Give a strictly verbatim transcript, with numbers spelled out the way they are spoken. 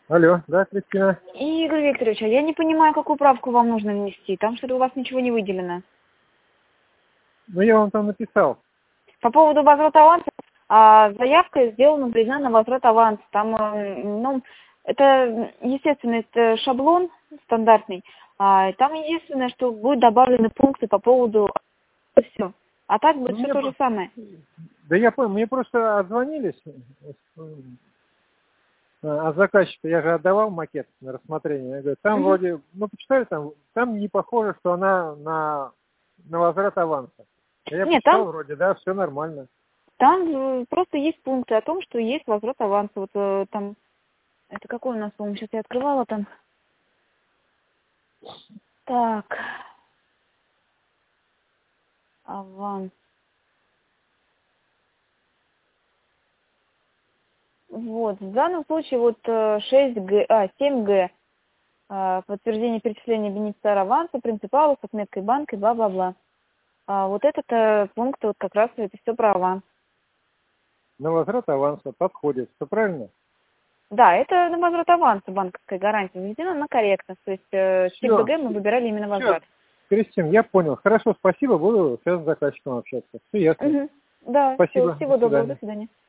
Алло, да, Кристина? Игорь Викторович, а я не понимаю, какую правку вам нужно внести. Там что-то у вас ничего не выделено. Ну, я вам там написал. По поводу возврата аванса, а, заявка сделана близна на возврат аванса. Там, э, ну, это, естественно, это шаблон стандартный. А, там единственное, что будут добавлены пункты по поводу... Все. А так будет Ну, все мне то же про- самое. Да я понял, мне просто отзвонились, а заказчика, я же отдавал макет на рассмотрение. Я говорю, там Мгм. вроде, ну, почитали, там, там не похоже, что она на, на возврат аванса. А я Нет, там, почитал вроде, да, все нормально. там э, просто есть пункты о том, что есть возврат аванса. Вот э, там, это какой у нас, по-моему, сейчас я открывала там. Так, аванс. Вот, в данном случае вот э, шесть гэ, а, семь гэ, э, подтверждение перечисления бенефициара аванса, принципала с отметкой банка и бла-бла-бла. А вот этот э, пункт, вот как раз это все про аванс. На возврат аванса подходит, все правильно? Да, это на возврат аванса банковская гарантия введена на корректность, то есть э, тип Все, бэ гэ мы выбирали именно все, возврат. Кристин, я понял. Хорошо, спасибо, буду сейчас с заказчиком общаться. Все ясно. Мгм. Да, все, Спасибо, до всего доброго, до свидания. свидания.